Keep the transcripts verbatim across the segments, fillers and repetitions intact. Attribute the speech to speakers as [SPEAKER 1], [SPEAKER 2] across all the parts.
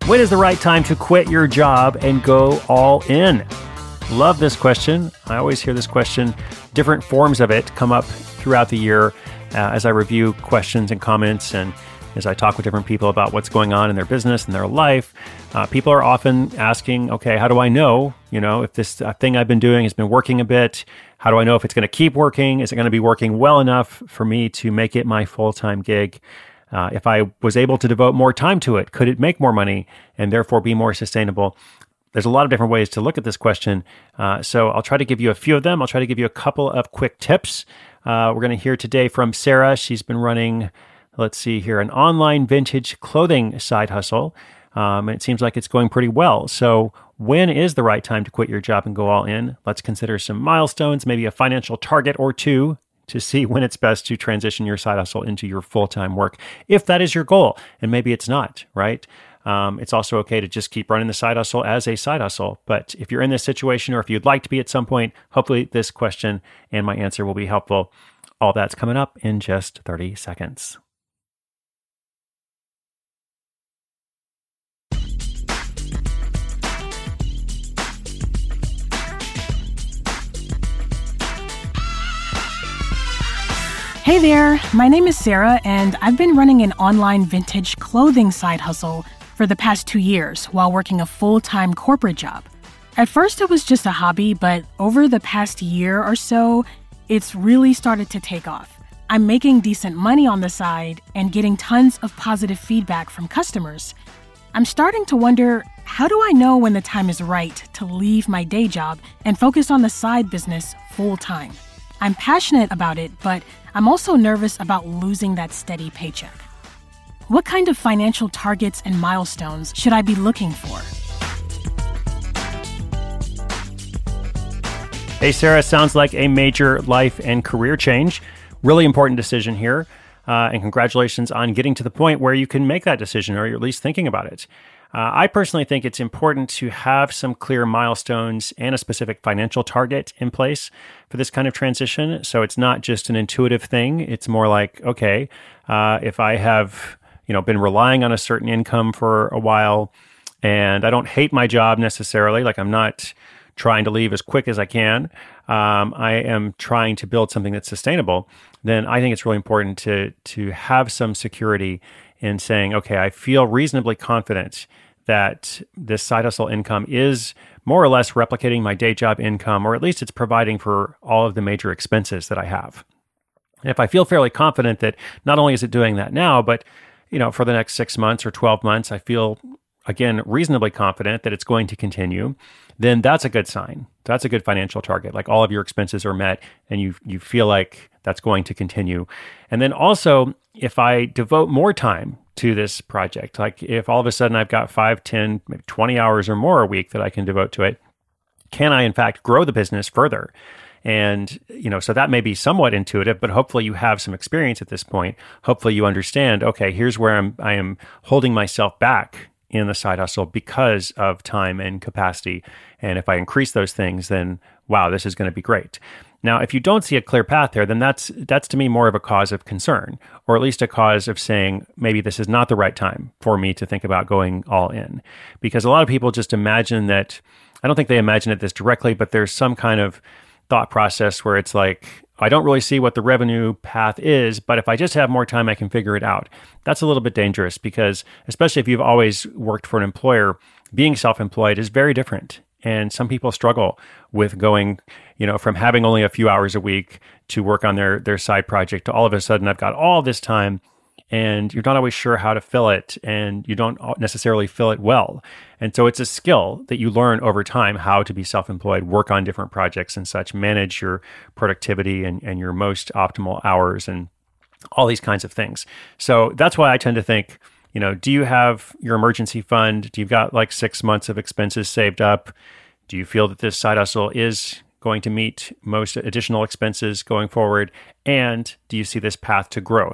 [SPEAKER 1] When is the right time to quit your job and go all in? Love this question. I always hear this question. Different forms of it come up throughout the year uh, as I review questions and comments and as I talk with different people about what's going on in their business and their life. Uh, people are often asking, okay, how do I know, you know, if this uh, thing I've been doing has been working a bit? How do I know if it's going to keep working? Is it going to be working well enough for me to make it my full-time gig? Uh, if I was able to devote more time to it, could it make more money and therefore be more sustainable? There's a lot of different ways to look at this question. Uh, so I'll try to give you a few of them. I'll try to give you a couple of quick tips. Uh, we're going to hear today from Sarah. She's been running, let's see here, an online vintage clothing side hustle. Um, and it seems like it's going pretty well. So when is the right time to quit your job and go all in? Let's consider some milestones, maybe a financial target or two, to see when it's best to transition your side hustle into your full-time work, if that is your goal. And maybe it's not, right? Um, it's also okay to just keep running the side hustle as a side hustle. But if you're in this situation, or if you'd like to be at some point, hopefully this question and my answer will be helpful. All that's coming up in just thirty seconds.
[SPEAKER 2] Hey there, my name is Sarah, and I've been running an online vintage clothing side hustle for the past two years while working a full-time corporate job. At first, it was just a hobby, but over the past year or so, it's really started to take off. I'm making decent money on the side and getting tons of positive feedback from customers. I'm starting to wonder, how do I know when the time is right to leave my day job and focus on the side business full-time? I'm passionate about it, but I'm also nervous about losing that steady paycheck. What kind of financial targets and milestones should I be looking for?
[SPEAKER 1] Hey, Sarah, sounds like a major life and career change. Really important decision here. Uh, and congratulations on getting to the point where you can make that decision, or you're at least thinking about it. Uh, I personally think it's important to have some clear milestones and a specific financial target in place for this kind of transition. So it's not just an intuitive thing. It's more like, okay, uh, if I have, you know, been relying on a certain income for a while and I don't hate my job necessarily, like I'm not trying to leave as quick as I can, um, I am trying to build something that's sustainable, then I think it's really important to to have some security in saying, okay, I feel reasonably confident that this side hustle income is more or less replicating my day job income, or at least it's providing for all of the major expenses that I have. And if I feel fairly confident that not only is it doing that now, but you know, for the next six months or twelve months, I feel, again, reasonably confident that it's going to continue, then that's a good sign. That's a good financial target. Like all of your expenses are met and you you feel like that's going to continue. And then also, if I devote more time to this project, like if all of a sudden I've got five, ten, maybe twenty hours or more a week that I can devote to it, can I in fact grow the business further? And, you know, so that may be somewhat intuitive, but hopefully you have some experience at this point. Hopefully you understand, okay, here's where I'm, I am holding myself back in the side hustle because of time and capacity. And if I increase those things, then wow, this is going to be great. Now, if you don't see a clear path there, then that's that's to me more of a cause of concern, or at least a cause of saying, maybe this is not the right time for me to think about going all in. Because a lot of people just imagine that, I don't think they imagine it this directly, but there's some kind of thought process where it's like, I don't really see what the revenue path is, but if I just have more time, I can figure it out. That's a little bit dangerous because, especially if you've always worked for an employer, being self-employed is very different. And some people struggle with going, you know, from having only a few hours a week to work on their their side project to all of a sudden I've got all this time and you're not always sure how to fill it and you don't necessarily fill it well. And so it's a skill that you learn over time, how to be self-employed, work on different projects and such, manage your productivity and, and your most optimal hours and all these kinds of things. So that's why I tend to think, you know, do you have your emergency fund? Do you got like six months of expenses saved up? Do you feel that this side hustle is going to meet most additional expenses going forward? And do you see this path to growth?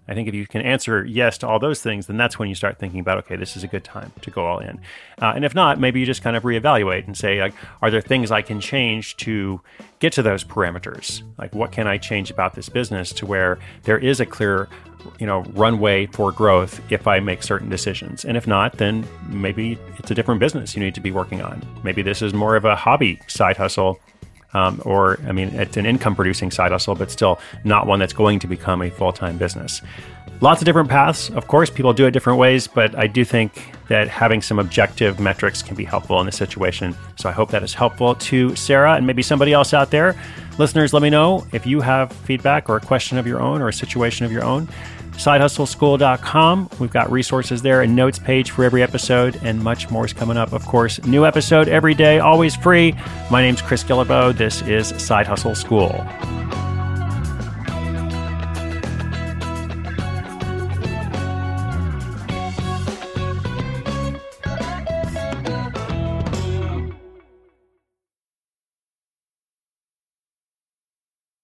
[SPEAKER 1] I think if you can answer yes to all those things, then that's when you start thinking about, okay, this is a good time to go all in. Uh, and if not, maybe you just kind of reevaluate and say, like, are there things I can change to get to those parameters? Like, what can I change about this business to where there is a clear, you know, runway for growth if I make certain decisions? And if not, then maybe it's a different business you need to be working on. Maybe this is more of a hobby side hustle. Um, or, I mean, it's an income-producing side hustle, but still not one that's going to become a full-time business. Lots of different paths. Of course, people do it different ways, but I do think that having some objective metrics can be helpful in this situation. So I hope that is helpful to Sarah and maybe somebody else out there. Listeners, let me know if you have feedback or a question of your own or a situation of your own. side hustle school dot com. We've got resources there, a notes page for every episode, and much more is coming up. Of course, new episode every day, always free. My name's Chris Guillebeau. This is Side Hustle School.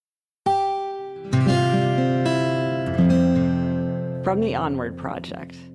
[SPEAKER 3] From the Onward Project.